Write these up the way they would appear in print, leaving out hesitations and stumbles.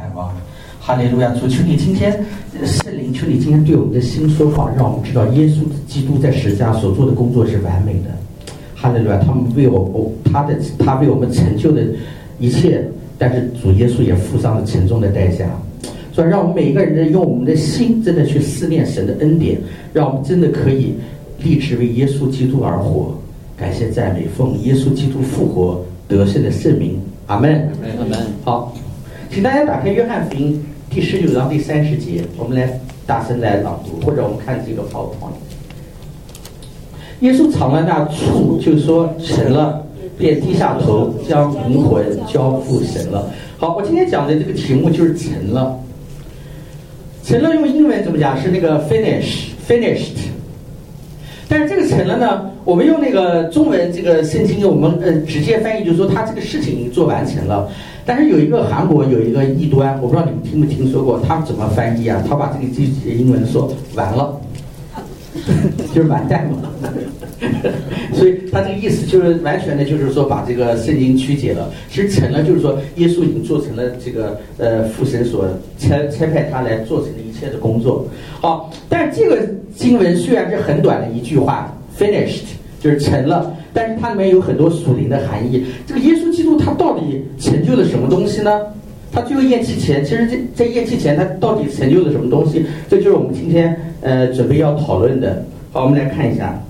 盼望。哈利路亚！主，求你今天圣灵，求你今天对我们的心说话，让我们知道耶稣基督在十字架所做的工作是完美的。哈利路亚！他为我们成就的一切，但是主耶稣也付上了沉重的代价。所以让我们每一个人用我们的心真的去思念神的恩典，让我们真的可以立志为耶稣基督而活。感谢赞美，奉耶稣基督复活得胜的圣名，阿门。 阿门。 好，请大家打开约翰福音第19章第30节，我们来大声来朗读，或者我们看这个 PowerPoint。耶稣尝了那醋，就说成了，便低下头，将灵魂交付神了。好，我今天讲的这个题目就是成了。成了用英文怎么讲？是那个 finished。但是这个成了呢，我们用那个中文这个圣经，我们直接翻译就是说他这个事情已经做完成了。但是有一个韩国有一个异端，我不知道你们听没听说过，他怎么翻译啊？他把这个英文说完了，就是完蛋了。所以他这个意思就是完全的，就是说把这个圣经曲解了。其实成了就是说耶稣已经做成了这个父神所差派他来做成的一切的工作。好，但是这个经文虽然是很短的一句话 ，finished 就是成了，但是它里面有很多属灵的含义。这个耶稣基督他到底成就了什么东西呢？他最后咽气前，其实在咽气前他到底成就了什么东西？这就是我们今天准备要讨论的。好，我们来看一下。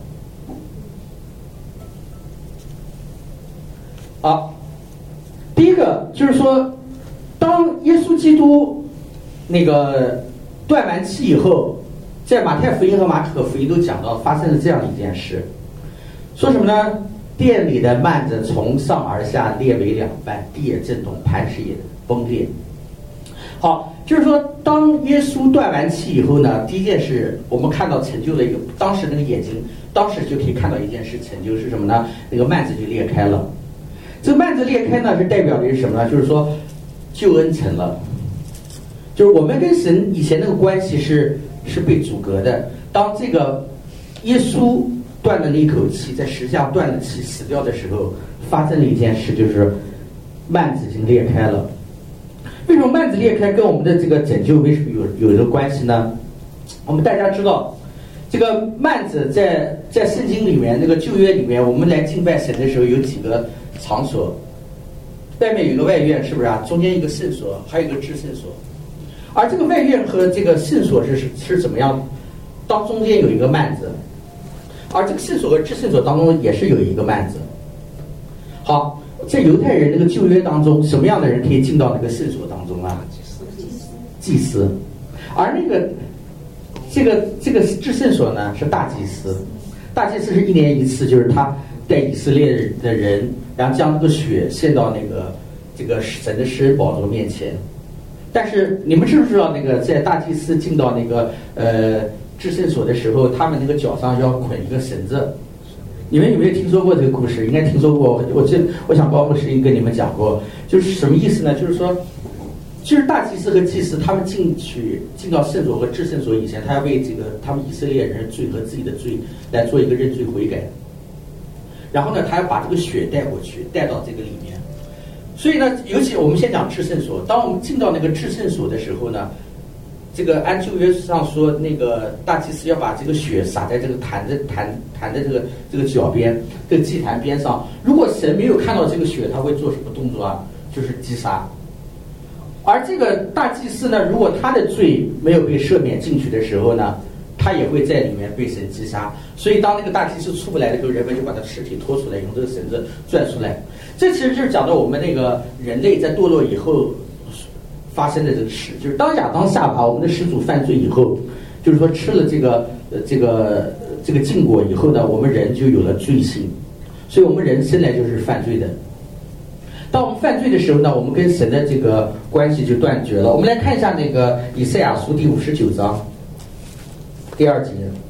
好，第一个就是说，当耶稣基督那个断完气以后，在马太福音和马可福音都讲到发生了这样一件事，说什么呢？殿里的幔子从上而下裂为两半，地也震动，磐石也崩裂。好，就是说，当耶稣断完气以后呢，第一件事我们看到成就了一个，当时那个眼睛，当时就可以看到一件事成就是什么呢？那个幔子就裂开了。这个幔子裂开呢，是代表的是什么呢？就是说，救恩成了，就是我们跟神以前那个关系是被阻隔的。当这个耶稣断了那一口气，在十字架断了气死掉的时候，发生了一件事，就是幔子已经裂开了。为什么幔子裂开跟我们的这个拯救为什么有着关系呢？我们大家知道，这个幔子在圣经里面那个旧约里面，我们来敬拜神的时候有几个场所，外面有一个外院，是不是啊？中间一个圣所，还有一个至圣所。而这个外院和这个圣所是怎么样？当中间有一个幔子，而这个圣所和至圣所当中也是有一个幔子。好，在犹太人那个旧约当中，什么样的人可以进到那个圣所当中啊？祭司。而那个这个至圣所呢，是大祭司。大祭司是1年1次，就是他带以色列的人，然后将这个血献到这个神的施恩宝座面前。但是你们知不知道，那个在大祭司进到那个至圣所的时候，他们那个脚上要捆一个绳子。你们有没有听说过这个故事？应该听说过。我想包括是跟你们讲过，就是什么意思呢？就是说，就是大祭司和祭司他们进到圣所和至圣所以前，他要为这个他们以色列人的罪和自己的罪来做一个认罪悔改。然后呢，他要把这个血带过去，带到这个里面。所以呢，尤其我们先讲至圣所。当我们进到那个至圣所的时候呢，这个按旧约上说，那个大祭司要把这个血洒在这个坛的这个脚边，这个祭坛边上。如果神没有看到这个血，他会做什么动作啊？就是击杀。而这个大祭司呢，如果他的罪没有被赦免进去的时候呢，他也会在里面被神击杀。所以当那个大祭司出不来的时候，人们就把他尸体拖出来，用这个绳子拽出来。这其实就是讲到我们那个人类在堕落以后发生的这个事，就是当亚当夏娃我们的始祖犯罪以后，就是说吃了这个禁果以后呢，我们人就有了罪性，所以我们人生来就是犯罪的。当我们犯罪的时候呢，我们跟神的这个关系就断绝了。我们来看一下那个以赛亚书第59章第2节，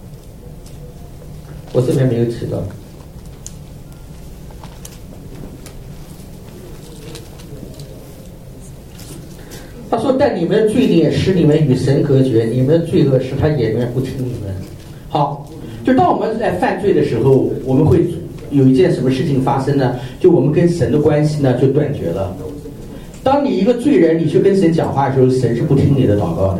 我这边没有提到。他说：“但你们的罪孽使你们与神隔绝，你们的罪恶使他掩面不听你们。”好，就当我们在犯罪的时候，我们会有一件什么事情发生呢？就我们跟神的关系呢就断绝了。 当你一个罪人，你去跟神讲话的时候，神是不听你的祷告的。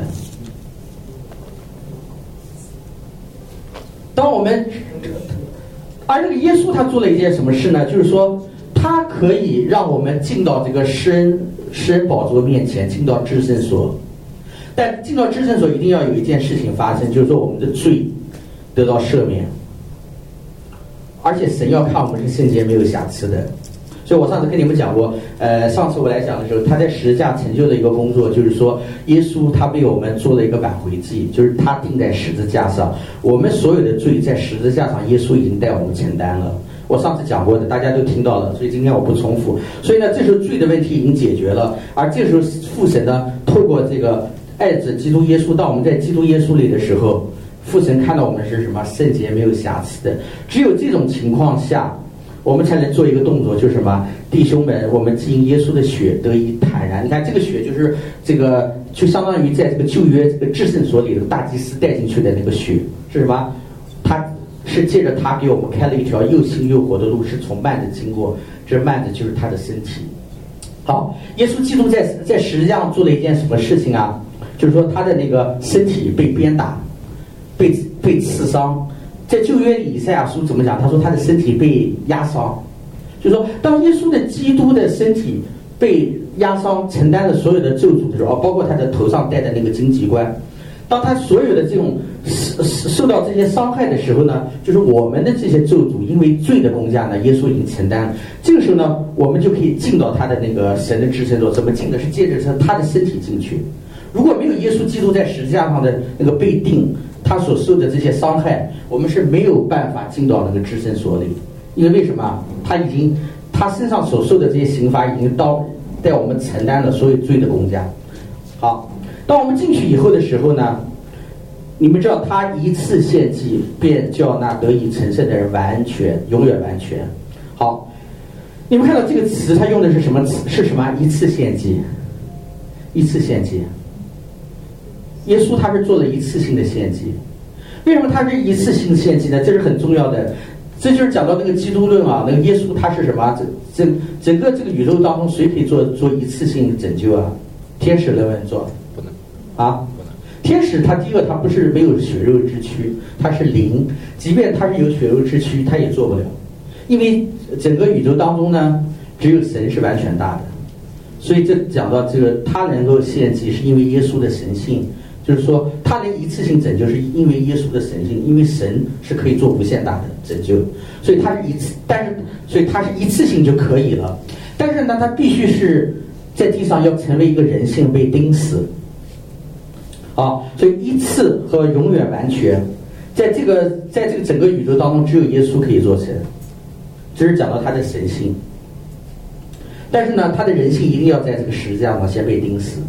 当我们，而这个耶稣他做了一件什么事呢？就是说，他可以让我们进到这个施恩宝座面前，进到至圣所。但进到至圣所一定要有一件事情发生，就是说我们的罪得到赦免，而且神要看我们是圣洁没有瑕疵的。所以我上次跟你们讲过，上次我来讲的时候，他在十字架成就的一个工作，就是说耶稣他为我们做了一个挽回祭，就是他钉在十字架上，我们所有的罪在十字架上，耶稣已经带我们承担了。我上次讲过的，大家都听到了，所以今天我不重复。所以呢，这时候罪的问题已经解决了，而这时候父神呢，透过这个爱子基督耶稣，当我们在基督耶稣里的时候，父神看到我们是什么？圣洁没有瑕疵的。只有这种情况下，我们才能做一个动作，就是什么？弟兄们，我们因耶稣的血得以坦然。你看这个血就是这个，就相当于在这个旧约这个至圣所里的大祭司带进去的那个血是什么？他是借着他给我们开了一条又新又活的路，是从幔子经过，这幔子就是他的身体。好，耶稣基督在十字架上做了一件什么事情啊？就是说他的那个身体被鞭打，被刺伤。在旧约里以赛亚书怎么讲？他说他的身体被压伤，就是说当耶稣的基督的身体被压伤，承担了所有的咒诅的时候，包括他的头上戴的那个荆棘冠，当他所有的这种受到这些伤害的时候呢，就是我们的这些咒诅因为罪的工价呢，耶稣已经承担了。这个时候呢，我们就可以进到他的那个神的至圣所。怎么进的？是借着他的身体进去。如果没有耶稣基督在十字架上的那个被钉，他所受的这些伤害，我们是没有办法进到那个至圣所里。因为为什么？他身上所受的这些刑罚已经带我们承担了所有罪的工价。好，当我们进去以后的时候呢，你们知道他一次献祭便叫那得以成圣的人完全，永远完全。好，你们看到这个词，他用的是什么词？是什么？一次献祭，一次献祭。耶稣他是做了一次性的献祭。为什么他是一次性献祭呢？这是很重要的。这就是讲到那个基督论啊，那个耶稣他是什么？整个这个宇宙当中，谁可以做一次性拯救啊？天使能不能做？ 不能啊，天使他第一个他不是没有血肉之躯，他是灵，即便他是有血肉之躯，他也做不了，因为整个宇宙当中呢，只有神是完全大的。所以这讲到这个，他能够献祭，是因为耶稣的神性。就是说，他能一次性拯救，是因为耶稣的神性，因为神是可以做无限大的拯救，所以他是一次性就可以了。但是呢，他必须是在地上要成为一个人性被钉死。好，所以一次和永远完全，在这个整个宇宙当中，只有耶稣可以做成。这是讲到他的神性，但是呢，他的人性一定要在这个十字架上先被钉死。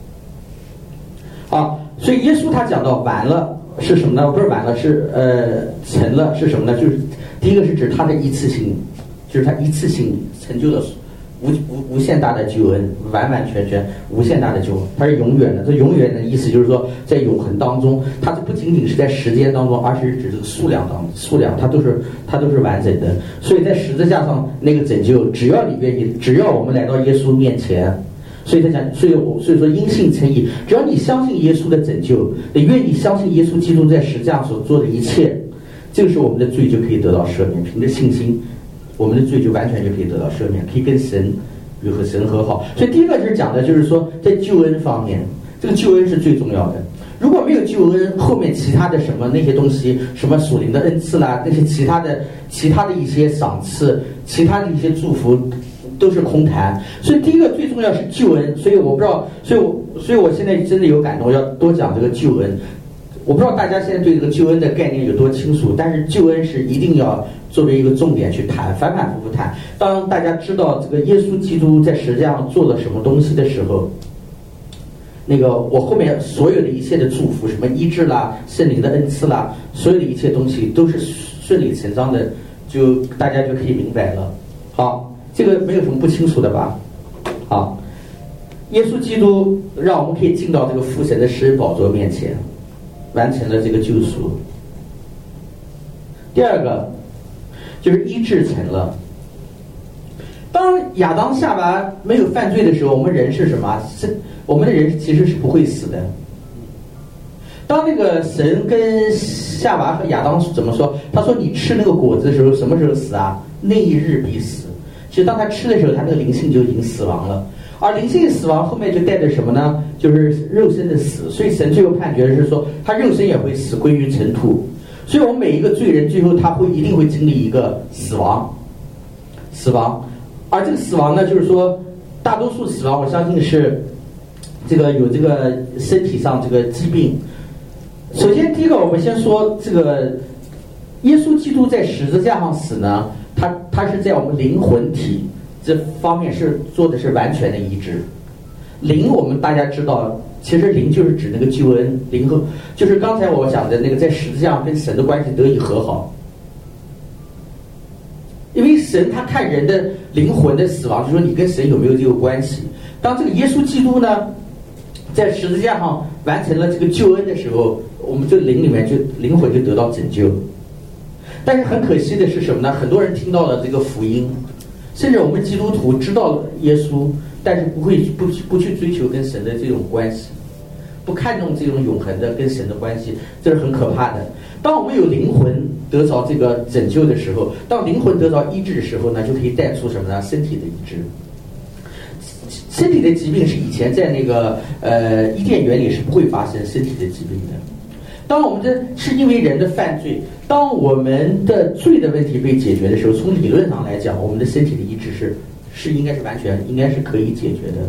好。所以耶稣他讲到完了是什么呢？不是完了，是成了是什么呢？就是第一个是指他的一次性，就是他一次性成就了无限大的救恩，完完全全无限大的救恩，它是永远的。这永远的意思就是说，在永恒当中，它不仅仅是在时间当中，而是指这个数量，它都是完整的。所以在十字架上那个拯救，只要你愿意，只要我们来到耶稣面前。所以他讲，所以说因信称义，只要你相信耶稣的拯救，你愿意相信耶稣基督在十字架所做的一切，这个时候我们的罪就可以得到赦免。凭着信心，我们的罪就完全就可以得到赦免，可以跟神和神和好。所以第一个就是讲的，就是说在救恩方面，这个救恩是最重要的。如果没有救恩，后面其他的什么那些东西，什么属灵的恩赐啦，那些其他的一些赏赐，其他的一些祝福。都是空谈，所以第一个最重要是救恩。所以我不知道，所以我现在真的有感动，要多讲这个救恩。我不知道大家现在对这个救恩的概念有多清楚，但是救恩是一定要作为一个重点去谈，反反复复谈。当大家知道这个耶稣基督在十字架上做了什么东西的时候，那个我后面所有的一切的祝福，什么医治啦、圣灵的恩赐啦，所有的一切东西都是顺理成章的，就大家就可以明白了。好。这个没有什么不清楚的吧？好，耶稣基督让我们可以进到这个父神的施恩宝座面前，完成了这个救赎。第二个就是医治成了， 当亚当夏娃没有犯罪的时候，我们人是什么？我们的人其实是不会死的。当那个神跟夏娃和亚当怎么说？他说你吃那个果子的时候，什么时候死啊？那一日必死。其实当他吃的时候，他那个灵性就已经死亡了。而灵性死亡后面就带着什么呢？就是肉身的死。所以神最后判决的是说，他肉身也会死，归于尘土。所以我们每一个罪人最后他一定会经历一个死亡。而这个死亡呢，就是说大多数死亡我相信是这个有这个身体上这个疾病。首先第一个我们先说这个耶稣基督在十字架上死呢，他是在我们灵魂体这方面是做的是完全的医治。灵我们大家知道，其实灵就是指那个救恩，灵和就是刚才我讲的那个在十字架上跟神的关系得以和好。因为神他看人的灵魂的死亡，就说你跟神有没有这个关系。当这个耶稣基督呢在十字架上完成了这个救恩的时候，我们这灵里面灵魂就得到拯救。但是很可惜的是什么呢？很多人听到了这个福音，甚至我们基督徒知道耶稣，但是不去追求跟神的这种关系，不看重这种永恒的跟神的关系，这是很可怕的。当我们有灵魂得着这个拯救的时候，当灵魂得着医治的时候呢，就可以带出什么呢？身体的医治。身体的疾病是以前在那个伊甸园里是不会发生身体的疾病的。当我们是因为人的犯罪，当我们的罪的问题被解决的时候，从理论上来讲，我们的身体的医治是应该是完全应该是可以解决的。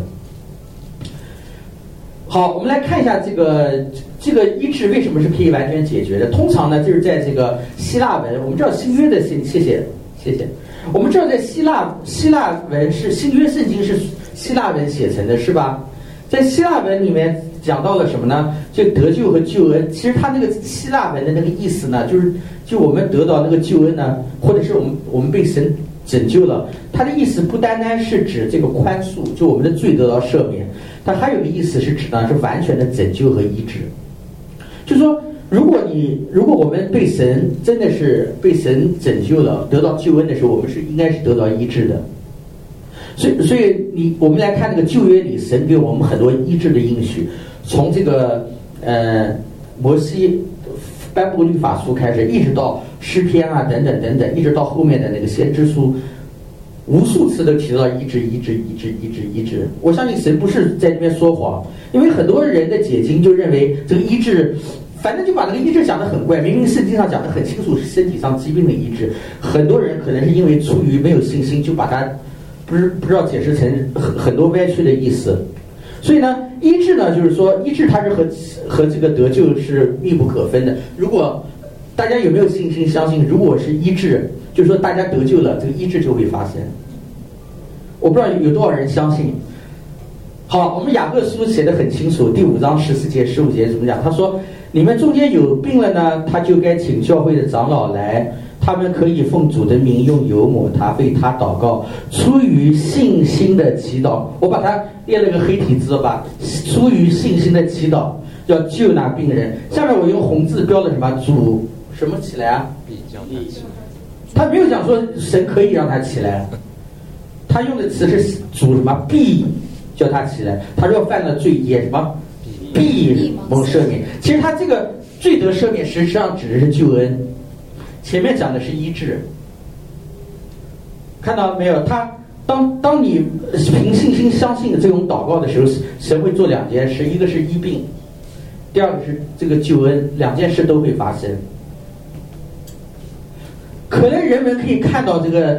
好，我们来看一下这个医治为什么是可以完全解决的。通常呢，就是在这个希腊文，我们知道新约的谢谢。我们知道在希腊文是新约圣经是希腊文写成的，是吧？在希腊文里面讲到了什么呢？就得救和救恩。其实它那个希腊文的那个意思呢，就我们得到那个救恩呢，或者是我们被神拯救了，它的意思不单单是指这个宽恕，就我们的罪得到赦免，它还有一个意思是指呢是完全的拯救和医治。就是说，如果我们被神真的是被神拯救了，得到救恩的时候，我们是应该是得到医治的。所以我们来看那个旧约里，神给我们很多医治的应许，从这个摩西颁布律法书开始，一直到诗篇啊等等，一直到后面的那个先知书，无数次都提到医治。我相信神不是在这边说谎，因为很多人的解经就认为这个医治，反正就把那个医治讲得很怪，明明圣经上讲得很清楚是身体上疾病的医治，很多人可能是因为出于没有信心，就把它不知道解释成很多歪曲的意思。所以呢，医治呢，就是说医治它是和这个得救是密不可分的。如果大家有没有信心相信，如果是医治，就是说大家得救了，这个医治就会发生。我不知道有多少人相信。好，我们雅各书写得很清楚，第5章14节15节怎么讲？他说你们中间有病了呢，他就该请教会的长老来，他们可以奉主的名用油抹他，为他祷告，出于信心的祈祷。我把它列了个黑体字吧，出于信心的祈祷要救那病人。下面我用红字标了什么？主什么起来啊？他没有讲说神可以让他起来，他用的词是主什么？必叫他起来。他若犯了罪也什么？必蒙赦免。其实他这个罪得赦免实际上指的是救恩，前面讲的是医治。看到没有？他当你凭信心相信这种祷告的时候，神会做2件事，一个是医病，第二个是这个救恩，2件事都会发生。可能人们可以看到这个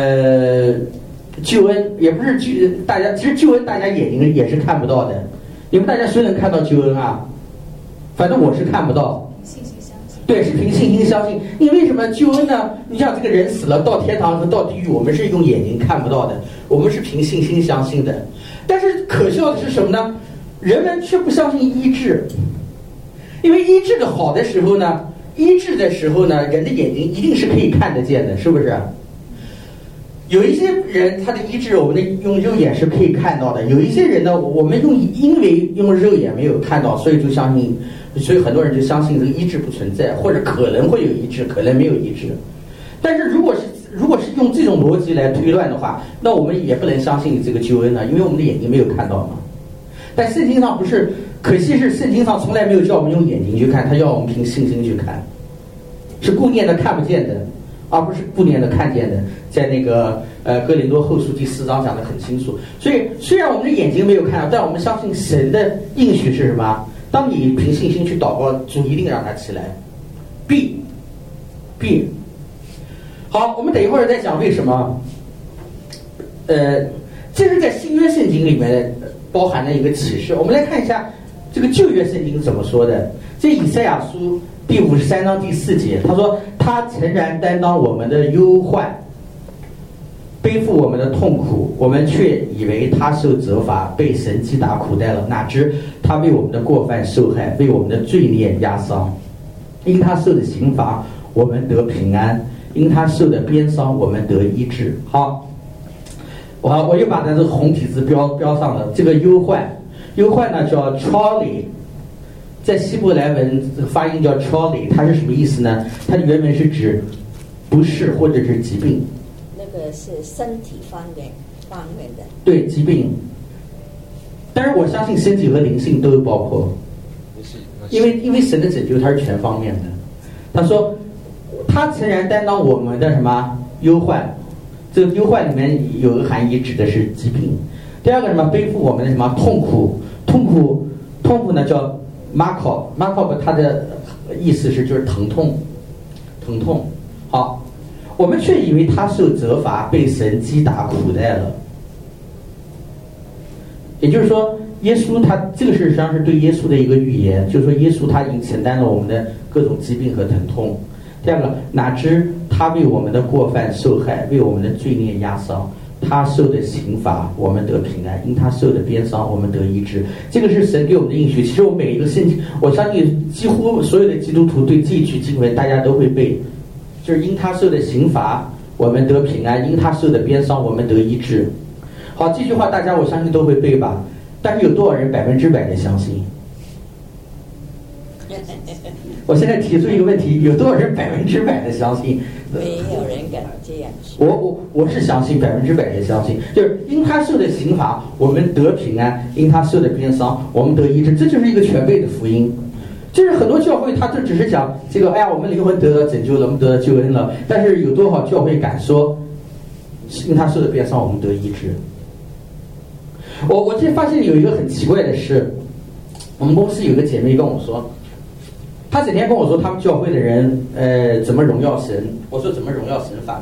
救恩，也不是大家，其实救恩大家眼睛也是看不到的。你们大家谁能看到救恩啊？反正我是看不到。 信心相信。 对，是凭信心相信。因为什么？救恩呢？你像这个人死了到天堂和到地狱，我们是用眼睛看不到的，我们是凭信心相信的。但是可笑的是什么呢？人们却不相信医治，因为医治的好的时候呢，人的眼睛一定是可以看得见的，是不是？有一些人他的医治我们用肉眼是可以看到的，有一些人呢，我们因为用肉眼没有看到，所以就相信，所以很多人就相信这个医治不存在，或者可能会有医治，可能没有医治。但是如如果是用这种逻辑来推断的话，那我们也不能相信这个救恩了，因为我们的眼睛没有看到嘛。但圣经上不是，可惜是圣经上从来没有叫我们用眼睛去看，他要我们凭信心去看，是顾念的看不见的，而不是顾念的看见的。在那个哥林多后书第4章讲得很清楚。所以虽然我们的眼睛没有看到，但我们相信神的应许是什么？当你凭信心去祷告，主一定让他起来，必。好，我们等一会儿再讲为什么。这是在新约圣经里面包含的一个启示。我们来看一下这个旧约圣经怎么说的。这以赛亚书第53章第4节，他说：“他诚然担当我们的忧患，背负我们的痛苦，我们却以为他受责罚，被神击打苦待了。哪知他为我们的过犯受害，为我们的罪孽压伤。因他受的刑罚，我们得平安；因他受的鞭伤，我们得医治。”好，我又把它这个红体字标上了。这个忧患呢叫 trolley， 在希伯来文发音叫 trolley， 它是什么意思呢？它的原文是指不适或者是疾病。 那个是身体方面的。 对，疾病。但是我相信身体和灵性都有包括，因为神的拯救它是全方面的。他说，他诚然担当我们的什么忧患。这个忧患里面有个含义，指的是疾病。第二个什么，背负我们的什么痛苦呢叫 makop， 它的意思是就是疼痛。好，我们却以为他受责罚，被神击打苦待了。也就是说，耶稣他这个实际上是对耶稣的一个预言，就是说耶稣他已经承担了我们的各种疾病和疼痛。第二个，哪知他为我们的过犯受害，为我们的罪孽压伤，他受的刑罚，我们得平安；因他受的鞭伤，我们得医治。这个是神给我们的应许。其实我每一个圣经，我相信几乎所有的基督徒对这一句经文大家都会背，就是因他受的刑罚，我们得平安；因他受的鞭伤，我们得医治。好，这句话大家我相信都会背吧？但是有多少人100%的相信？我现在提出一个问题，有多少人100%的相信？ 没有人敢这样说。 我是相信100%的相信，就是因他受的刑罚，我们得平安；因他受的鞭伤，我们得医治。这就是一个全备的福音。就是很多教会他就只是讲这个，哎呀，我们灵魂得到拯救了，我们得到救恩了。但是有多少教会敢说，因他受的鞭伤，我们得医治？我这发现有一个很奇怪的事，我们公司有个姐妹跟我说。他整天跟我说他们教会的人怎么荣耀神。我说怎么荣耀神法？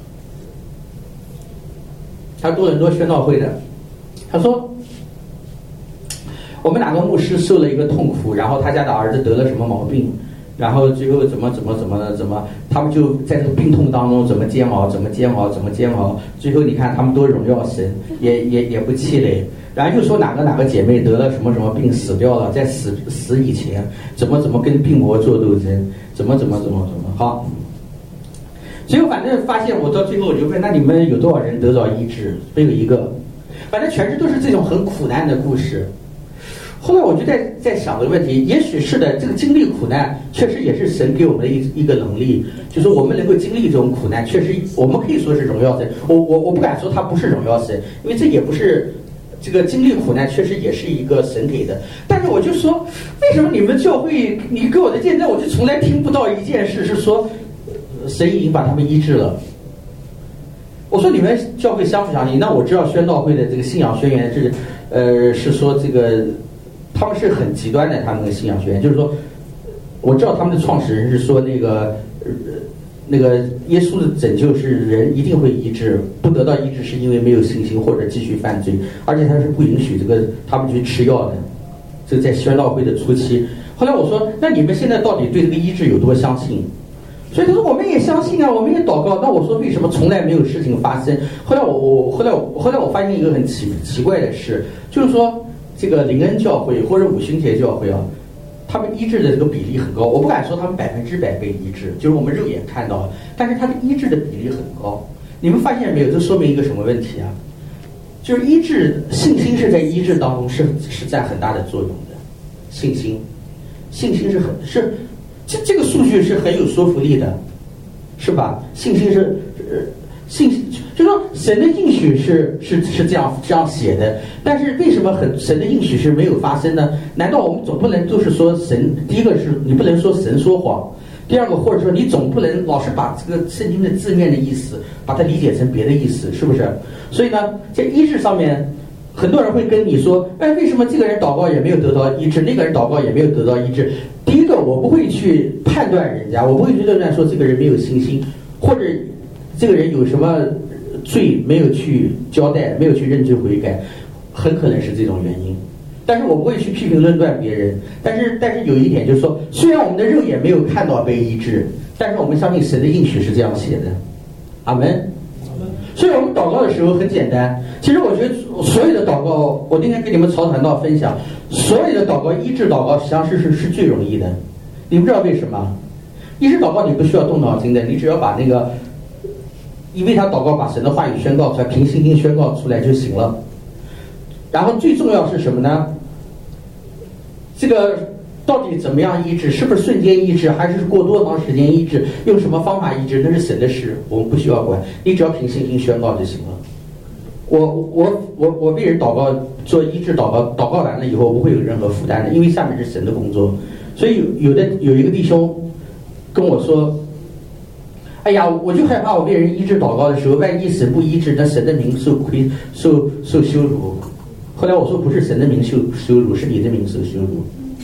他多伦多宣道会的。他说我们哪个牧师受了一个痛苦，然后他家的儿子得了什么毛病，然后最后怎么，他们就在这个病痛当中怎么煎熬，最后你看他们多荣耀神，也不气馁。然后又说哪个姐妹得了什么病死掉了，在死以前怎么跟病魔做斗争，怎么好。所以我反正发现，我到最后我就问，那你们有多少人得到医治？没有一个，反正全是都是这种很苦难的故事。后来我就在想这个问题，也许是的，这个经历苦难确实也是神给我们的一个能力，就是我们能够经历这种苦难，确实我们可以说是荣耀神。我不敢说它不是荣耀神，因为这也不是。这个经历苦难确实也是一个神给的，但是我就说，为什么你们教会，你给我的见证，我就从来听不到一件事是说，神已经把他们医治了。我说你们教会相不相信？那我知道宣道会的这个信仰宣言是说这个他们是很极端的，他们的信仰宣言就是说，我知道他们的创始人是说那个耶稣的拯救是人一定会医治，不得到医治是因为没有信心或者继续犯罪，而且他是不允许他们去吃药的。这在宣道会的初期。后来我说，那你们现在到底对这个医治有多相信？所以他说我们也相信啊，我们也祷告。那我说为什么从来没有事情发生？后来我发现一个很奇怪的事，就是说这个灵恩教会或者五旬节教会啊。他们医治的这个比例很高，我不敢说他们100%被医治，就是我们肉眼看到的，但是他的医治的比例很高。你们发现没有？这说明一个什么问题啊？就是医治信心是在医治当中是占很大的作用的。信心是这个数据是很有说服力的，是吧？信心是就说神的应许是这样写的，但是为什么神的应许是没有发生呢？难道我们总不能都是说神？第一个是你不能说神说谎，第二个或者说你总不能老是把这个圣经的字面的意思把它理解成别的意思，是不是？所以呢，在医治上面，很多人会跟你说，哎，为什么这个人祷告也没有得到医治，那个人祷告也没有得到医治？第一个，我不会去判断人家，我不会去论断说这个人没有信心，或者这个人有什么罪没有去交代，没有去认罪悔改，很可能是这种原因。但是我不会去批评论断别人。但是有一点就是说，虽然我们的肉眼没有看到被医治，但是我们相信神的应许是这样写的。阿门。所以我们祷告的时候很简单。其实我觉得所有的祷告，我今天跟你们曹传道分享，所有的祷告医治祷告实际上是最容易的。你不知道为什么？医治祷告你不需要动脑筋的，你只要把那个因为他祷告把神的话语宣告出来，凭信心宣告出来就行了。然后最重要是什么呢？这个到底怎么样医治？是不是瞬间医治，还是过多长时间医治？用什么方法医治？那是神的事，我们不需要管。你只要凭信心宣告就行了。我为人祷告做医治祷告，祷告完了以后不会有任何负担的，因为下面是神的工作。所以有一个弟兄跟我说，哎呀，我就害怕我为人医治祷告的时候，万一神不医治，那神的名受羞辱。后来我说不是神的名受辱，是你的名受羞辱。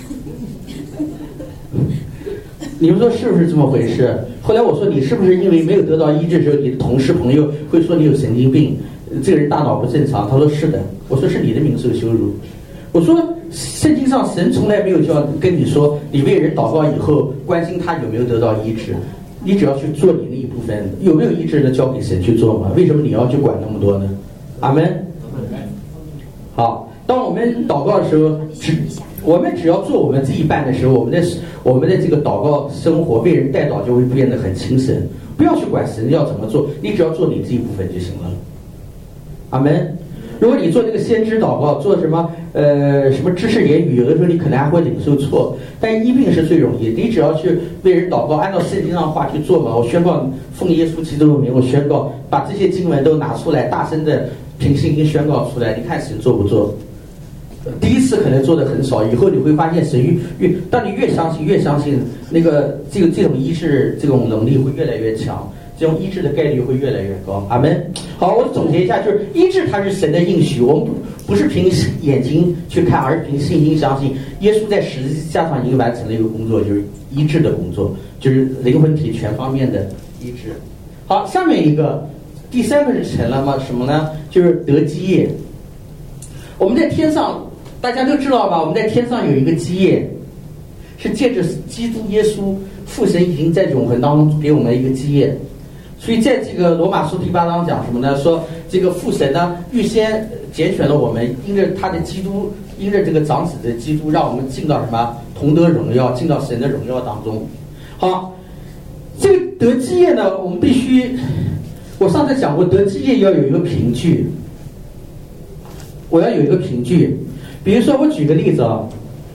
你们说是不是这么回事？后来我说你是不是因为没有得到医治的时候，你的同事朋友会说你有神经病，这个人大脑不正常？他说是的。我说是你的名受羞辱。我说圣经上神从来没有跟你说，你为人祷告以后关心他有没有得到医治，你只要去做你那一部分，有没有医治的交给神去做嘛？为什么你要去管那么多呢？阿门。好，当我们祷告的时候，我们只要做我们这一半的时候，我们的这个祷告生活为人代祷就会变得很轻省。不要去管神要怎么做，你只要做你这一部分就行了。阿门。如果你做这个先知祷告，做什么知识言语，有的时候你可能还会领受错，但医病是最容易的。你只要去为人祷告，按照圣经上的话去做嘛。我宣告奉耶稣基督的名，我宣告把这些经文都拿出来，大声的凭信心宣告出来，你看神做不做？第一次可能做的很少，以后你会发现神当你越相信，那个这种医治这种能力会越来越强，这种医治的概率会越来越高。阿门。好，我总结一下，就是医治它是神的应许，我们不是凭眼睛去看，而是凭信心相信。耶稣在十字架上已经完成了一个工作，就是医治的工作，就是灵魂体全方面的医治。好，下面一个第三个是成了吗？什么呢？就是得基业。我们在天上，大家都知道吧？我们在天上有一个基业，是借着基督耶稣，父神已经在永恒当中给我们一个基业。所以在这个罗马书第8章讲什么呢？说这个父神呢预先拣选了我们，因着他的基督，因着这个长子的基督，让我们进到什么同得荣耀，进到神的荣耀当中。好，这个得基业呢，我们必须，我上次讲过，得基业要有一个凭据，我要有一个凭据。比如说我举个例子啊，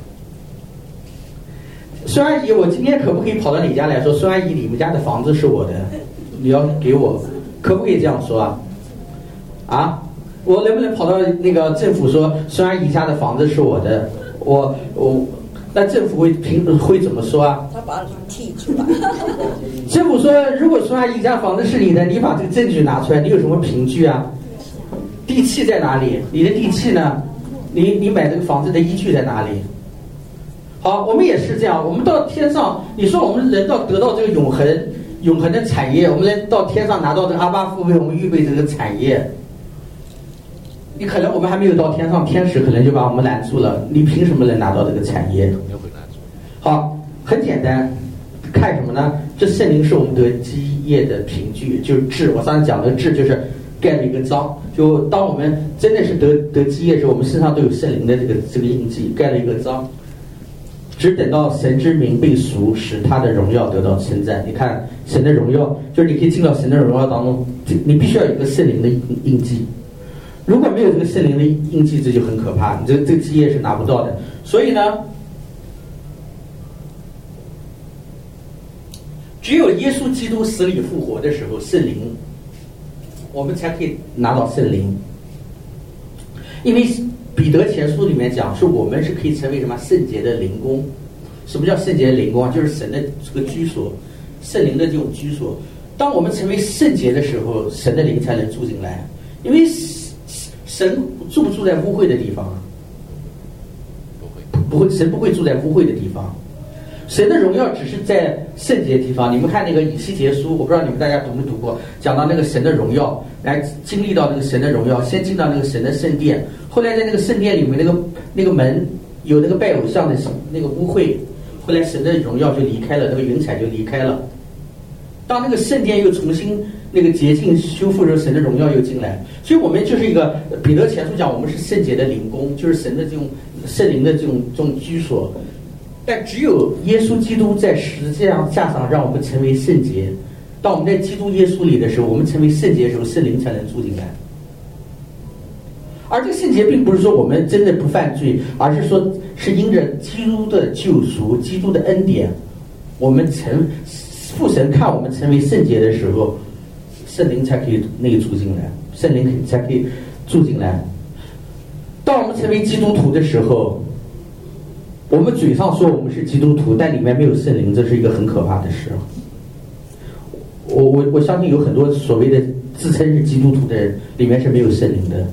孙阿姨，我今天可不可以跑到你家来说，孙阿姨，你们家的房子是我的，你要给我，可不可以这样说啊？啊，我能不能跑到那个政府说，孙阿姨家的房子是我的？我那政府会怎么说啊？ 他把你踢出来。 政府说，如果孙阿姨家房子是你的，你把这个证据拿出来，你有什么凭据啊？地契在哪里？你的地契呢？你买这个房子的依据在哪里？好，我们也是这样。我们到天上，你说我们能得到这个永恒的产业，我们能到天上拿到这个阿爸父为我们预备这个产业，你可能我们还没有到天上，天使可能就把我们拦住了。你凭什么能拿到这个产业？好，很简单，看什么呢？这圣灵是我们得基业的凭据，就是质。我上次讲的质就是盖了一个章，就当我们真的是得基业的时候，我们身上都有圣灵的这个印记，盖了一个章。只等到神之名被赎，使他的荣耀得到称赞。你看神的荣耀，就是你可以进到神的荣耀当中，你必须要有一个圣灵的印记。如果没有这个圣灵的印记，这就很可怕，你这个基业是拿不到的。所以呢，只有耶稣基督死里复活的时候，圣灵我们才可以拿到圣灵。因为彼得前书里面讲，是我们是可以成为什么圣洁的灵宫。什么叫圣洁的灵宫啊？就是神的这个居所，圣灵的这种居所。当我们成为圣洁的时候，神的灵才能住进来。因为神住不住在污秽的地方啊？不会，神不会住在污秽的地方。神的荣耀只是在圣洁的地方。你们看那个以西结书，我不知道你们大家读没读过，讲到那个神的荣耀，来经历到那个神的荣耀，先进到那个神的圣殿，后来在那个圣殿里面那个门有那个拜偶像的那个污秽，后来神的荣耀就离开了，那个云彩就离开了。当那个圣殿又重新那个洁净修复的时候，神的荣耀又进来。所以我们就是一个彼得前书讲，我们是圣洁的灵宫，就是神的这种圣灵的这种居所。但只有耶稣基督在十字架上让我们成为圣洁。当我们在基督耶稣里的时候，我们成为圣洁的时候，圣灵才能住进来。而这个圣洁并不是说我们真的不犯罪，而是说是因着基督的救赎、基督的恩典，我们父神看我们成为圣洁的时候，圣灵才可以住进来，圣灵才可以住进来。当我们成为基督徒的时候，我们嘴上说我们是基督徒，但里面没有圣灵，这是一个很可怕的事。我相信有很多所谓的自称是基督徒的人，里面是没有圣灵的。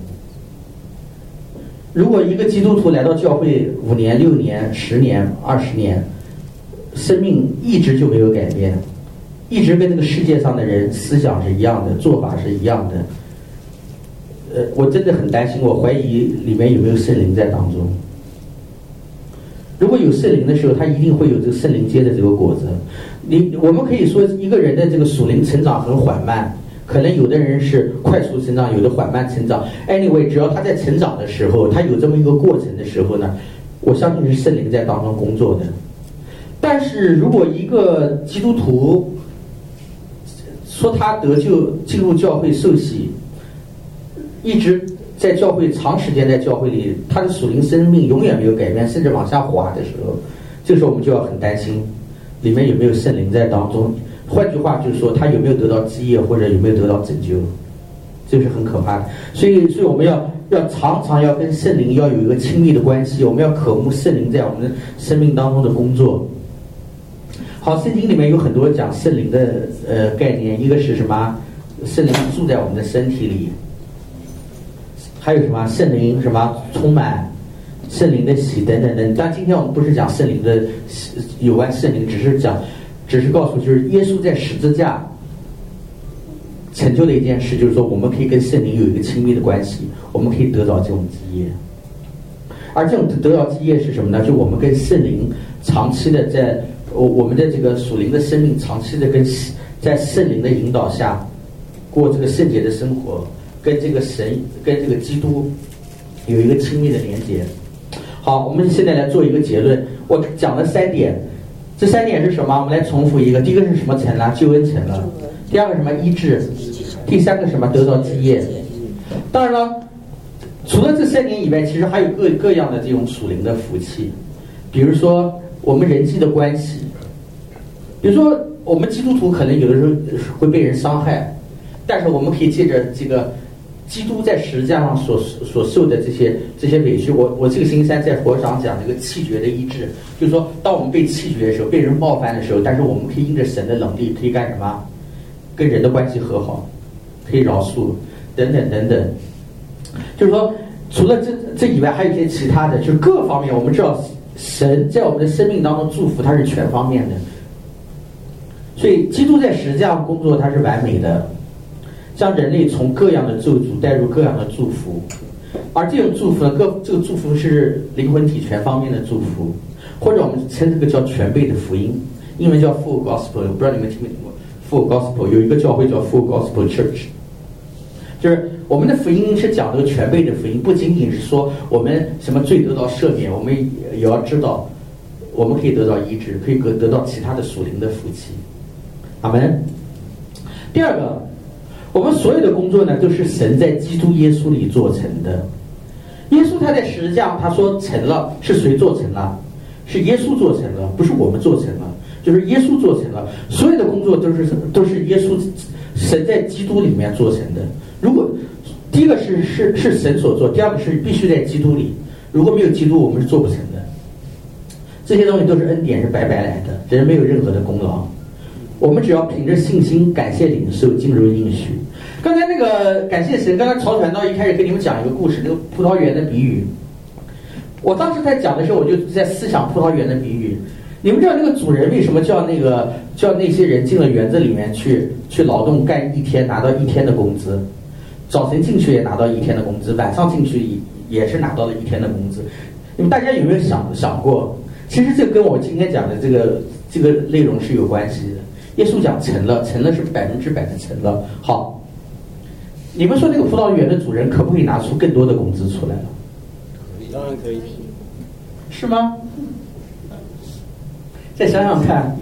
如果一个基督徒来到教会5年、6年、10年、20年，生命一直就没有改变，一直跟那个世界上的人思想是一样的，做法是一样的，我真的很担心，我怀疑里面有没有圣灵在当中。如果有圣灵的时候，他一定会有这个圣灵结的这个果子。我们可以说一个人的这个属灵成长很缓慢，可能有的人是快速成长，有的缓慢成长。Anyway， 只要他在成长的时候，他有这么一个过程的时候呢，我相信是圣灵在当中工作的。但是如果一个基督徒说他得救进入教会受洗，一直在教会长时间在教会里，他的属灵生命永远没有改变，甚至往下滑的时候，这个时候我们就要很担心里面有没有圣灵在当中。换句话就是说，他有没有得到基业，或者有没有得到拯救，这是很可怕的。所以我们要常常要跟圣灵要有一个亲密的关系，我们要渴慕圣灵在我们生命当中的工作。好，圣经里面有很多讲圣灵的概念，一个是什么？圣灵住在我们的身体里，还有什么圣灵什么充满，圣灵的喜等等等。但今天我们不是讲圣灵的有关圣灵，只是告诉就是耶稣在十字架成就的一件事，就是说我们可以跟圣灵有一个亲密的关系，我们可以得到这种基业。而这种得到基业是什么呢？就我们跟圣灵长期的在我们的这个属灵的生命长期的在圣灵的引导下过这个圣洁的生活，跟这个神跟这个基督有一个亲密的连接。好，我们现在来做一个结论。我讲了3点，这3点是什么？我们来重复一个。第一个是什么成了？救恩成了。第二个什么？医治。第三个什么？得到基业。当然了，除了这3点以外，其实还有各样的这种属灵的福气。比如说我们人际的关系，比如说我们基督徒可能有的时候会被人伤害，但是我们可以借着这个基督在十字架上所受的这些委屈，我这个星期3在佛上讲这个气绝的医治，就是说当我们被气绝的时候，被人冒犯的时候，但是我们可以因着神的能力，可以干什么？跟人的关系和好，可以饶恕等等等等。就是说除了这以外，还有一些其他的，就是各方面我们知道神在我们的生命当中祝福，它是全方面的。所以基督在十字架上工作，它是完美的，将人类从各样的咒诅带入各样的祝福。而这种祝福呢，这个祝福是灵魂体全方面的祝福，或者我们称这个叫全备的福音，英文叫 Full Gospel。我不知道你们听没听过 Full Gospel， 有一个教会叫 Full Gospel Church， 就是我们的福音是讲这个全备的福音，不仅仅是说我们什么罪得到赦免，我们也要知道我们可以得到医治，可以得到其他的属灵的福气。阿们。第二个，我们所有的工作呢，都是神在基督耶稣里做成的。耶稣他在十字架上他说成了，是谁做成了？是耶稣做成了，不是我们做成了，就是耶稣做成了。所有的工作都是耶稣神在基督里面做成的。如果第一个是神所做，第二个是必须在基督里。如果没有基督，我们是做不成的。这些东西都是恩典，是白白来的，人没有任何的功劳。我们只要凭着信心感谢领受，进入应许。刚才那个感谢神，刚才曹传道一开始跟你们讲一个故事，那个葡萄园的比喻。我当时在讲的时候，我就在思想葡萄园的比喻。你们知道那个主人为什么叫那些人进了园子里面去劳动干一天，拿到一天的工资？早晨进去也拿到一天的工资，晚上进去也是拿到了一天的工资。你们大家有没有想过？其实这跟我今天讲的这个内容是有关系的。耶稣讲成了是100%的成了。好，你们说那个葡萄园的主人可不可以拿出更多的工资出来了？ 当然可以。 是吗？再想想看，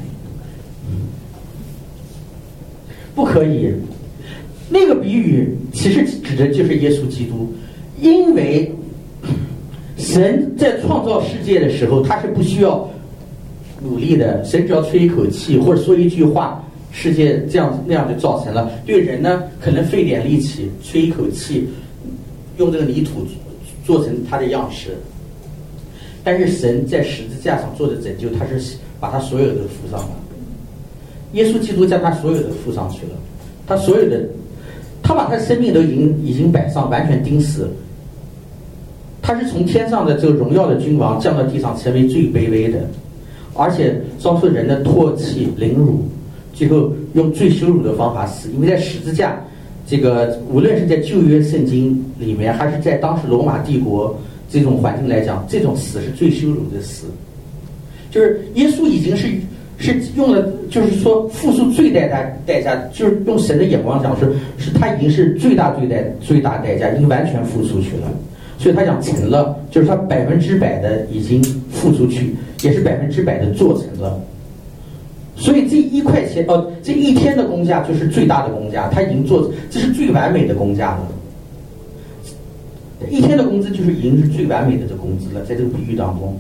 不可以。那个比喻其实指的就是耶稣基督，因为神在创造世界的时候，他是不需要努力的，神只要吹一口气或者说一句话，世界那样就造成了。对人呢，可能费点力气，吹一口气，用这个泥土做成他的样式。但是神在十字架上做的拯救，他是把他所有的付上了。耶稣基督将他所有的付上去了，他所有的，他把他生命都已经摆上，完全钉死。他是从天上的这个荣耀的君王降到地上，成为最卑微的，而且遭受人的唾弃凌辱，最后用最羞辱的方法死。因为在十字架，这个无论是在旧约圣经里面，还是在当时罗马帝国这种环境来讲，这种死是最羞辱的死。就是耶稣已经是用了，就是说付出最大代价，就是用神的眼光讲，是他已经是最大代价，已经完全付出去了。所以他讲成了，就是他100%的已经付出去，也是100%的做成了。所以这1块钱，这一天的工价就是最大的工价，他已经做，这是最完美的工价了。一天的工资就是已经是最完美的工资了，在这个比喻当中，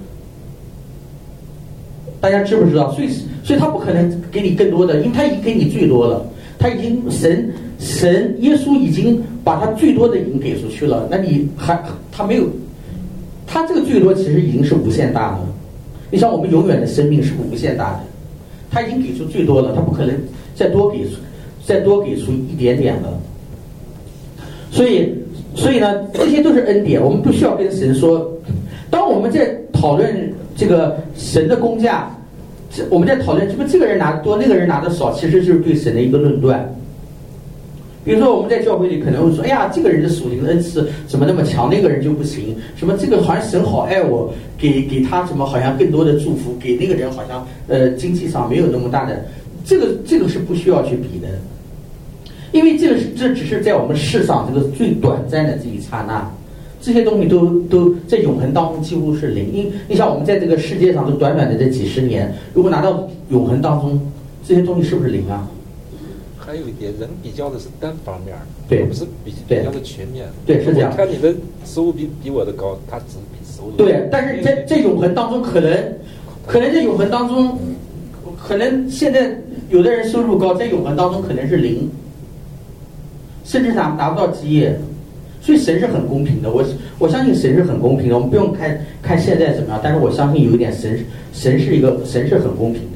大家知不知道？所以他不可能给你更多的，因为他已经给你最多了，他已经神耶稣已经把他最多的已经给出去了，那你他没有，他这个最多其实已经是无限大的。你像我们永远的生命是无限大的，他已经给出最多了，他不可能再多给出一点点了。所以呢，这些都是恩典，我们不需要跟神说。当我们在讨论这个神的工价，我们在讨论这个人拿得多，那个人拿得少，其实就是对神的一个论断。比如说我们在教会里可能会说，哎呀，这个人的属灵的恩赐怎么那么强，那个人就不行。什么这个好像神好爱我，给他什么好像更多的祝福，给那个人好像经济上没有那么大的，这个是不需要去比的。因为这只是在我们世上这个最短暂的这一刹那，这些东西都在永恒当中几乎是零。因为你想我们在这个世界上这短短的这几十年，如果拿到永恒当中，这些东西是不是零啊？ 还有一点，人比较的是单方面， 对， 不是比较的全面。 对，是这样。 看你的收入比我的高，他只比收入。 对，但是在永恒当中，可能在永恒当中，可能现在有的人收入高，在永恒当中可能是0。甚至拿不到基业，所以神是很公平的。我相信神是很公平的，我们不用看现在怎么样，但是我相信有一点神是很公平的。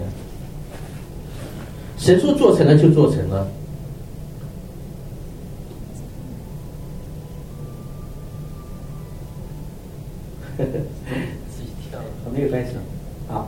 神说做成了就做成了。自己跳了，我没有关系啊。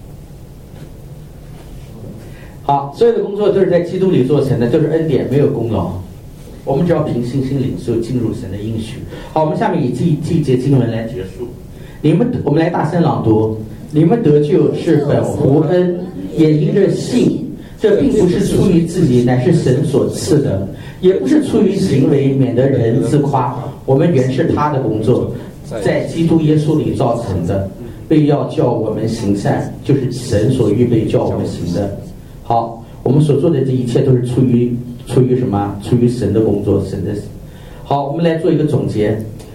好，所有的工作都是在基督里做成的，都是恩典，没有功劳。我们只要凭信心领受，进入神的应许。好，我们下面以这一节经文来结束。我们来大声朗读：你们得救是本乎恩，也因着信。这并不是出于自己，乃是神所赐的；也不是出于行为，免得人自夸。我们原是他的工作，在基督耶稣里造成的，为要叫我们行善，就是神所预备叫我们行的。好，我们所做的这一切都是出于什么？出于神的工作，神的。好，我们来做一个总结。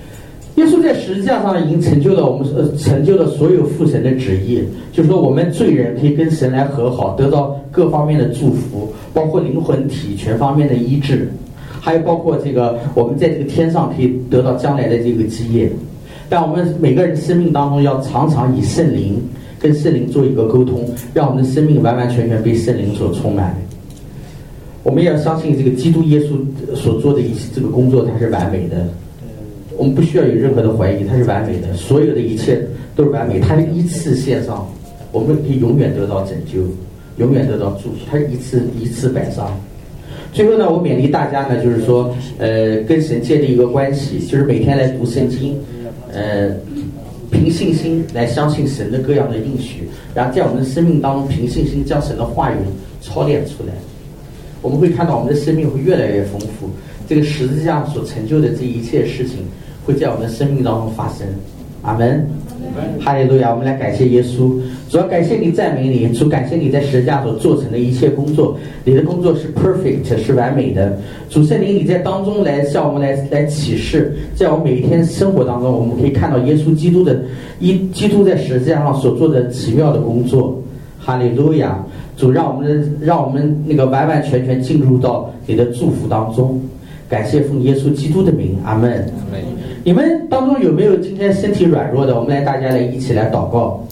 耶稣在十字架上已经成就了所有父神的旨意，就是说我们罪人可以跟神来和好，得到各方面的祝福，包括灵魂体全方面的医治，还有包括这个我们在这个天上可以得到将来的这个基业。但我们每个人生命当中要常常以圣灵跟圣灵做一个沟通，让我们的生命完完全全被圣灵所充满。我们也要相信这个基督耶稣所做的这个工作，它是完美的。我们不需要有任何的怀疑，它是完美的，所有的一切都是完美。它是一次献上，我们可以永远得到拯救，永远得到祝福。它是一次摆上。最后呢，我勉励大家呢，就是说，跟神建立一个关系，就是每天来读圣经，凭信心来相信神的各样的应许，然后在我们的生命当中凭信心将神的话语操练出来，我们会看到我们的生命会越来越丰富。这个十字架所成就的这一切事情会在我们的生命当中发生。阿门，哈利路亚！我们来感谢耶稣，主要感谢你，赞美你，主感谢你在十字架所做成的一切工作，你的工作是 perfect， 是完美的。主圣灵，你在当中来向我们来启示，在我们每一天生活当中，我们可以看到耶稣基督在十字架上所做的奇妙的工作。哈利路亚！主让我们那个完完全全进入到你的祝福当中。感谢奉耶稣基督的名，阿门。你们当中有没有今天身体软弱的？我们大家一起来祷告。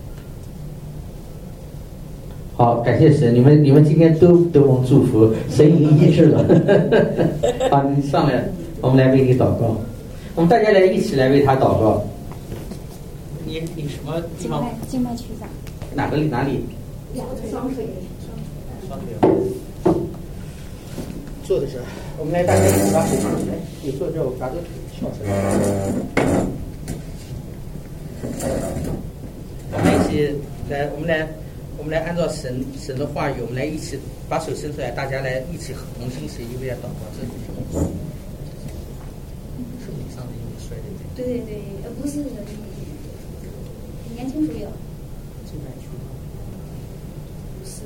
好，感谢神，你们今天都得蒙祝福，神已经医治了。好，你上来，我们来为你祷告。我们大家一起来为他祷告。你什么地方？ 静脉曲张。 哪里？ 双腿。 坐在这儿，我们大家一起把手放起来。你坐这儿，我把这腿翘起来。我们一起来，我们来按照神的话语，我们来一起把手伸出来，大家来一起同心协力为他祷告。这里是你上次因为摔的。 对，不是年轻时有。 静脉曲张。 是。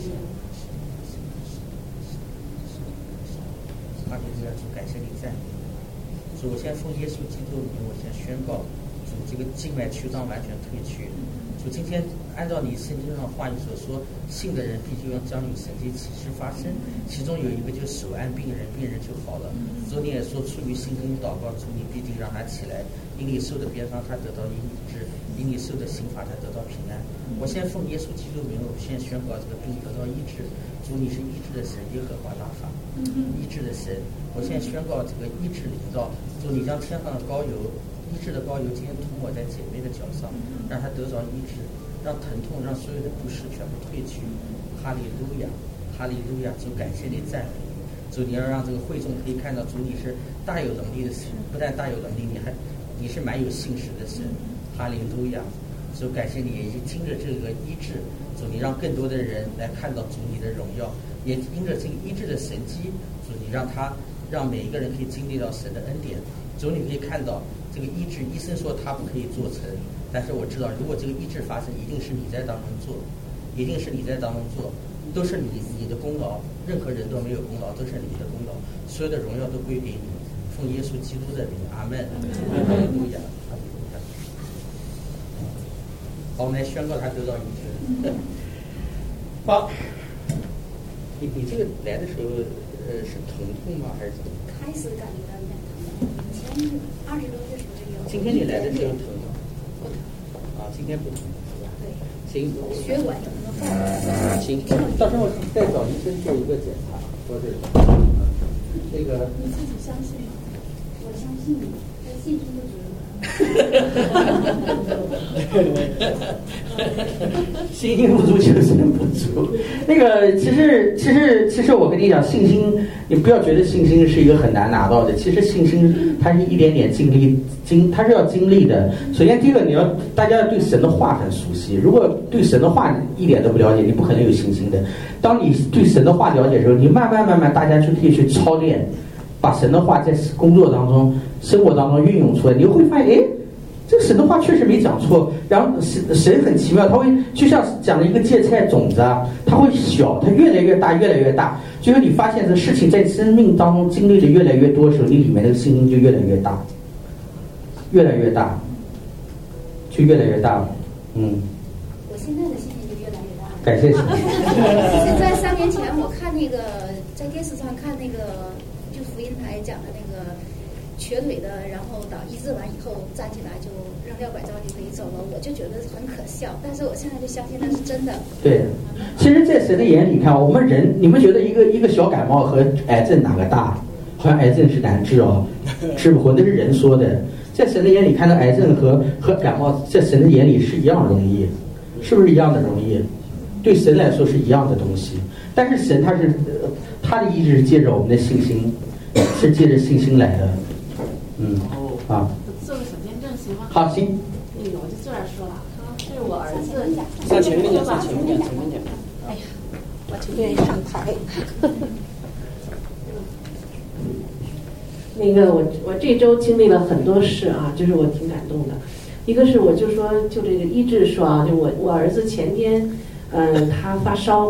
哈利路亚！主感谢你赞美你。主，我先奉耶稣基督的名，我先宣告，主这个静脉曲张完全退去。主，今天按照你圣经上话语所说，信的人必须要将有神迹奇事发生，其中有一个就是手按病人，病人就好了。主，你也说出于信跟你祷告，主你必定让他起来，因你受的鞭伤他得到医治，因你受的刑罚他得到平安。我先奉耶稣基督名，我先宣告这个病得到医治。主，你是医治的神，耶和华大法，医治的神。我现在宣告这个医治临到，主，你将天上的膏油，医治的膏油今天涂抹在姐妹的脚上，让她得着医治，让疼痛，让所有的不适全部退去。哈利路亚，哈利路亚！主，感谢你，赞美你。主，你要让这个会众可以看到，主你是大有能力的神，不但大有能力，你是蛮有信实的神。哈利路亚！主，感谢你，也经着这个医治，主你让更多的人来看到主你的荣耀，也因着这个医治的神迹，主你让每一个人可以经历到神的恩典。主，你可以看到这个医治，医生说他不可以做成，但是我知道，如果这个医治发生，一定是你在当中做，一定是你在当中做，都是你的功劳，任何人都没有功劳，都是你的功劳，所有的荣耀都归给你。奉耶稣基督的名，阿门。哈利路亚，哈利路亚。好，我们来宣告他得到医治。好，你这个来的时候，是疼痛吗？还是怎么？ 开始感觉到有点疼，以前20多岁时候就有。 今天你来的时候疼吗？ 不疼。 啊，今天不疼是吧？ 对。 行。 血管有那个缝。 行，到时候再找医生做一个检查，说这个。那个。 你自己相信吗？我相信你，但信心不足。 信心不足求神不足。那个其实我跟你讲，信心你不要觉得信心是一个很难拿到的，其实信心它是一点点它是要经历的。首先第一个，大家要对神的话很熟悉，如果对神的话一点都不了解，你不可能有信心的。当你对神的话了解的时候，你慢慢大家就可以去操练，把神的话在工作当中、生活当中运用出来，你会发现，这个神的话确实没讲错。然后神很奇妙，他会就像讲了一个芥菜种子啊，它会小，它越来越大，越来越大。最后你发现这事情在生命当中经历的越来越多的时候，你里面的信心就越来越大， 越来越大，就越来越大了。 我现在的信心就越来越大了。 感谢神。 其实，在3年前，我看那个在电视上看那个就福音台讲的那个瘸腿的，然后医治完以后站起来就扔掉拐杖就可以走了，我就觉得很可笑。但是我现在就相信那是真的。 对，其实，在神的眼里看，我们人，你们觉得一个小感冒和癌症哪个大？好像癌症是难治哦，治不活，那是人说的。在神的眼里看到癌症和感冒，在神的眼里是一样容易，是不是一样的容易？对神来说是一样的东西，但是神他的医治是借着我们的信心，是借着信心来的。 做个手见证行吗？ 好，行。 那个我就坐这儿说了，这是我儿子。 上前面点，上前面点，前面点。 哎呀，我就愿意上台。 那个我这周经历了很多事啊，就是我挺感动的。一个是我就说就这个医治说啊，就我儿子前天，他发烧，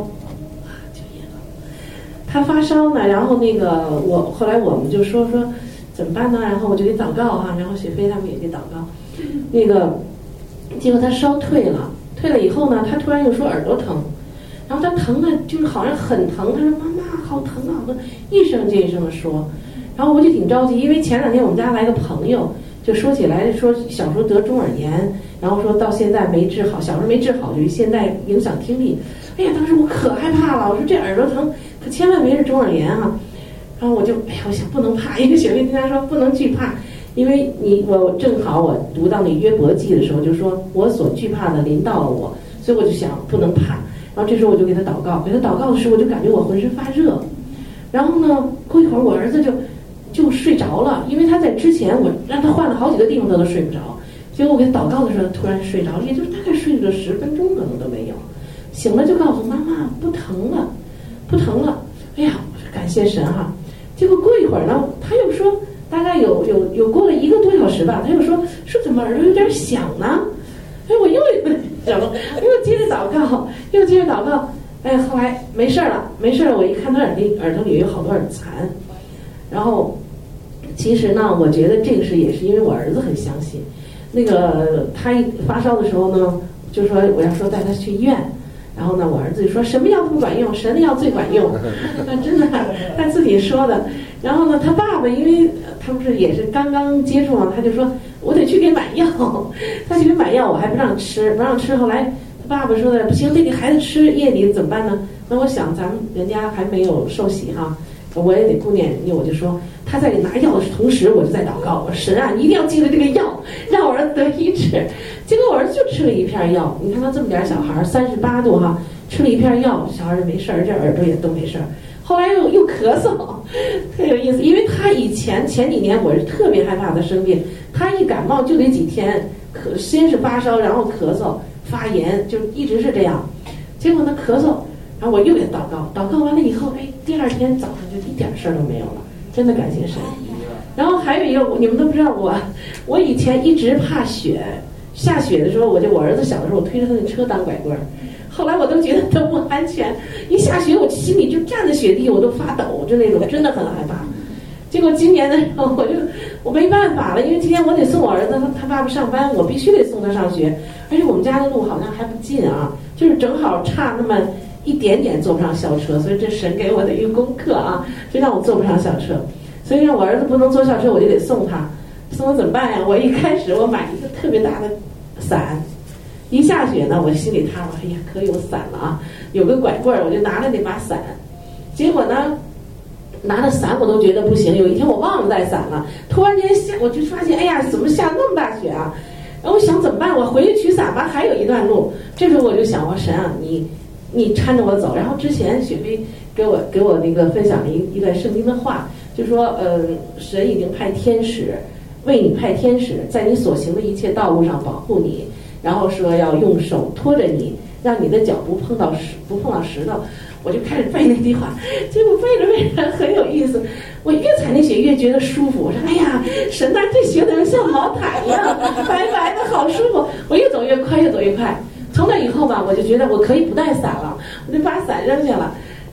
他发烧呢，然后那个后来我们就说怎么办呢？然后我就给祷告哈，然后雪飞他们也给祷告，那个结果他烧退了以后呢，他突然又说耳朵疼，然后他疼的就是好像很疼，他说妈妈好疼啊，好疼，一声接一声的说。然后我就挺着急，因为前2天我们家来个朋友，就说起来说小时候得中耳炎，然后说到现在没治好，小时候没治好，就现在影响听力。哎呀，当时我可害怕了，我说这耳朵疼，可千万别是中耳炎啊。然后我想不能怕，因为雪莉跟他说不能惧怕，因为我正好我读到那约伯记的时候就说我所惧怕的临到了我，所以我就想不能怕。然后这时候我就给他祷告的时候，我就感觉我浑身发热。然后呢，过一会儿我儿子就睡着了，因为他在之前我让他换了好几个地方他都睡不着，结果我给他祷告的时候突然睡着了，也就是大概睡了10分钟可能都没有，醒了就告诉妈妈不疼了。哎呀，我说感谢神哈。结果过一会儿呢，他又说大概有过了1个多小时吧，他又说怎么耳朵有点响呢？哎，我又接着祷告，哎，后来没事了，我一看他耳朵里有好多耳残，然后其实呢，我觉得这个也是因为我儿子很相信，那个他一发烧的时候呢，就说我要说带他去医院。然后呢，我儿子就说什么药都不管用，神的药最管用。那真的，他自己说的。然后呢，他爸爸因为他不是也是刚刚接触嘛，他就说我得去给买药。他去给买药，我还不让吃。后来他爸爸说的不行，得给孩子吃，夜里怎么办呢？那我想咱们人家还没有受洗哈，我也得顾念人家，我就说他在拿药的同时，我就在祷告，我说神啊，你一定要记得这个药，让我儿子得医治。结果我儿子就吃了1片药，你看他这么点小孩，38度哈，吃了1片药，小孩没事儿，这耳朵也都没事儿。后来又咳嗽，特有意思，因为他前几年我是特别害怕他生病，他一感冒就得几天，先是发烧，然后咳嗽发炎，就一直是这样。结果呢咳嗽，然后我又给他祷告完了以后，哎，第2天早上就一点事儿都没有了，真的感谢神。然后还有一个，你们都不知道我以前一直怕雪。下雪的时候，我儿子小的时候，我推着他的车当拐棍儿，后来我都觉得都不安全。一下雪，我心里就站在雪地，我都发抖，就那种真的很害怕。结果今年的时候，我没办法了，因为今天我得送我儿子他爸爸上班，我必须得送他上学，而且我们家的路好像还不近啊，就是正好差那么一点点坐不上校车，所以这神给我的一个功课啊，就让我坐不上校车，所以让我儿子不能坐校车，我就得送他。送我怎么办呀？我一开始我买一个特别大的伞，一下雪呢，我心里踏实，哎呀，可有伞了啊！有个拐棍儿，我就拿了那把伞。结果呢，拿着伞我都觉得不行。有一天我忘了带伞了，突然间我就发现，哎呀，怎么下那么大雪啊？然后我想怎么办？我回去取伞吧，还有一段路。这时候我就想，我说神啊，你搀着我走。然后之前雪飞给我那个分享了一段圣经的话，就说神已经派天使。为你派天使，在你所行的一切道路上保护你，然后说要用手托着你，让你的脚不碰到石头。我就开始背那句话，结果背着很有意思。我越踩那雪越觉得舒服。我说：“哎呀，神呐，这雪怎么像毛毯一样，白白的，好舒服。”我越走越快。从那以后吧，我就觉得我可以不带伞了，我就把伞扔下了。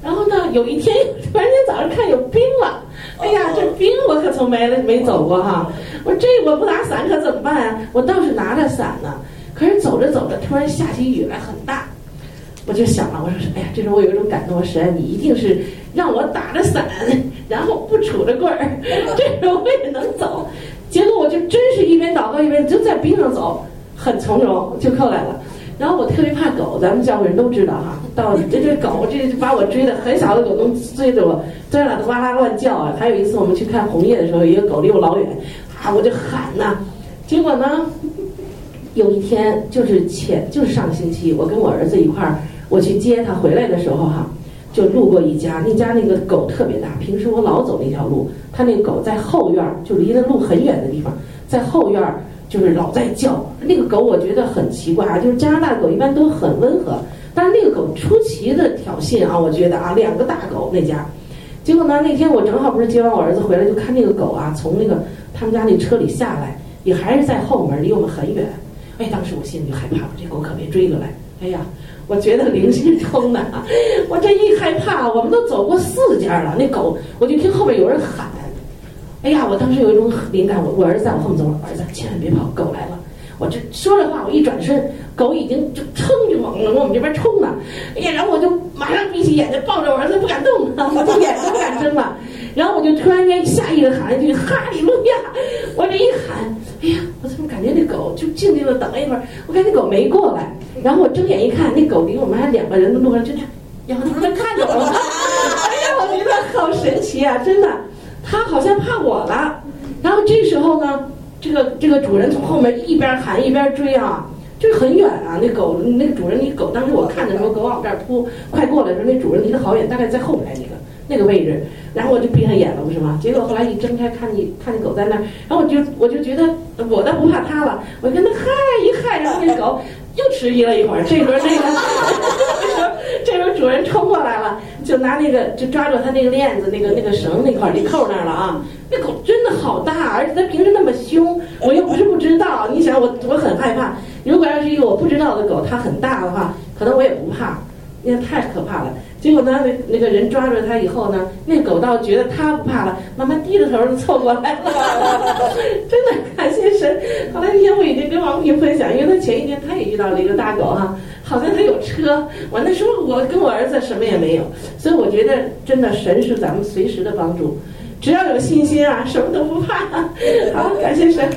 然后呢，有一天突然间早上看有冰了，哎呀，这冰我可从没走过哈。我这我不打伞可怎么办啊？我倒是拿着伞呢，可是走着走着，突然下起雨来，很大。我就想了，我说哎呀，这时候我有一种感动，我神，你一定是让我打着伞，然后不杵着棍儿，这时候我也能走。结果我就真是一边祷告一边就在冰上走，很从容就过来了。然后我特别怕狗，咱们教会人都知道哈。到这狗这把我追的，很小的狗能追着我，追了它哇啦乱叫啊。还有一次我们去看红叶的时候，一个狗离我老远，啊我就喊呐。结果呢，有一天就是上个星期，我跟我儿子一块儿，我去接他回来的时候哈，就路过一家，那家那个狗特别大，平时我老走那条路，他那个狗在后院，就离那路很远的地方，在后院。就是老在叫，那个狗我觉得很奇怪啊，就是加拿大狗一般都很温和，但是那个狗出奇的挑衅啊，我觉得啊，两个大狗那家，结果呢那天我正好不是接完我儿子回来，就看那个狗啊从那个他们家那车里下来，也还是在后门，离我们很远，哎，当时我心里就害怕，这狗可别追过来，哎呀，我觉得灵性冲的啊，我这一害怕，我们都走过4家了，那狗我就听后面有人喊。哎呀，我当时有一种灵感，我儿子在我后面走，我儿子千万别跑，狗来了。我这说着话，我一转身，狗已经就噌就往我们这边冲了。哎呀，然后我就马上闭起眼睛抱着我儿子不敢动了，我这眼睛不敢睁了。然后我就突然间下意识喊一句哈利路亚，我这一喊，哎呀，我怎么感觉那狗就静静的等了一会儿，我看那狗没过来，然后我睁眼一看，那狗离我们还2个人的路上就这样，然后它看着我了。哎呀，我觉得好神奇啊，真的。他好像怕我了，然后这时候呢，这个主人从后面一边喊一边追啊，就是很远啊。那狗那个主人，那狗当时我看的时候，狗往这儿扑，快过来的时候，那主人离得好远，大概在后面那个位置。然后我就闭上眼了，不是吗？结果后来一睁开，看那狗在那儿，然后我就觉得我倒不怕它了，我跟它嗨一嗨，然后那狗又迟疑了一会儿，这时候这时候主人冲过来了，就拿就抓住他那个链子那个绳那块儿，那扣那儿了啊。那狗真的好大，而且它平时那么凶，我又不是不知道。你想我很害怕，如果要是一个我不知道的狗，它很大的话，可能我也不怕，那太可怕了。结果呢，那个人抓住它以后呢，那狗倒觉得它不怕了，慢慢低着头就凑过来了。真的感谢神。后来那天我已经跟王平分享，因为他前一天他也遇到了一个大狗哈，好像他有车。我那时候我跟我儿子什么也没有，所以我觉得真的神是咱们随时的帮助，只要有信心啊，什么都不怕。好，感谢神。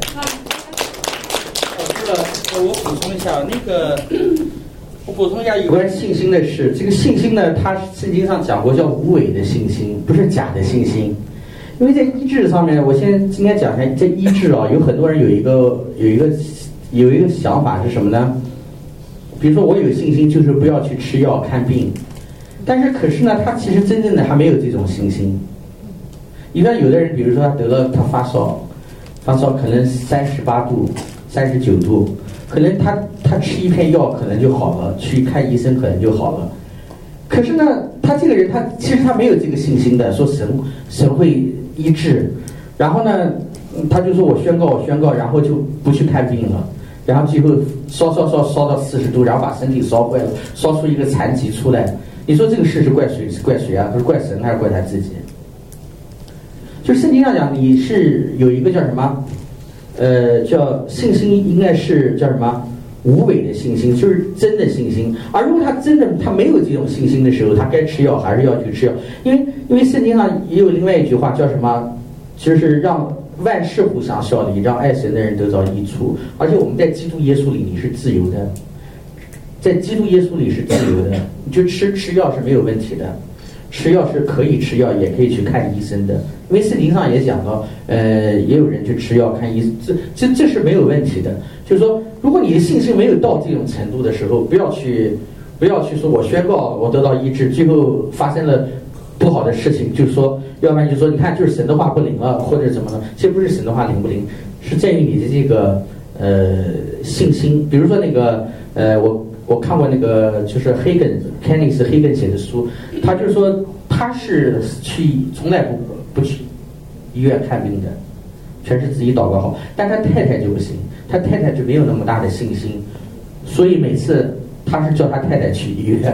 我补充一下我补充一下有关信心的事。这个信心呢，它圣经上讲过叫无伪的信心，不是假的信心。因为在医治上面，我今天讲一下在医治啊，有很多人有一个想法是什么呢？比如说我有信心，就是不要去吃药看病，但是可是呢，他其实真正的还没有这种信心。一般有的人，比如说他发烧可能38度、39度。可能他吃一片药可能就好了，去看医生可能就好了。可是呢，他这个人其实他没有这个信心的，说神会医治。然后呢，他就说我宣告，然后就不去看病了。然后最后烧到40度，然后把身体烧坏了，烧出一个残疾出来。你说这个事是怪谁啊？不是怪神还是怪他自己？就圣经上讲，你是有一个叫什么？叫信心应该是叫什么？无伪的信心，就是真的信心。而如果他没有这种信心的时候，他该吃药还是要去吃药。因为圣经上也有另外一句话叫什么？就是让万事互相效力，让爱神的人得到益处。而且我们在基督耶稣里你是自由的，在基督耶稣里是自由的，你就吃药是没有问题的。吃药是可以吃药，也可以去看医生的，因为圣经上也讲到，也有人去吃药看医生，这是没有问题的。就是说，如果你的信心没有到这种程度的时候，不要去说我宣告我得到医治，最后发生了不好的事情，就是说，要不然就说你看就是神的话不灵了，或者怎么呢？其实不是神的话灵不灵，是在于你的这个信心。比如说那个我看过那个就是Kenneth Hagin写的书，他就是说他是从来不去医院看病的，全是自己祷告好。但他太太就不行，他太太就没有那么大的信心，所以每次他是叫他太太去医院，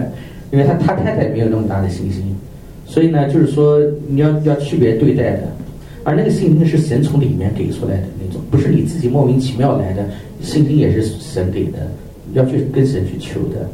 因为他太太没有那么大的信心，所以呢，就是说你要区别对待的，而那个信心是神从里面给出来的那种，不是你自己莫名其妙来的，信心也是神给的，要去跟神去求的。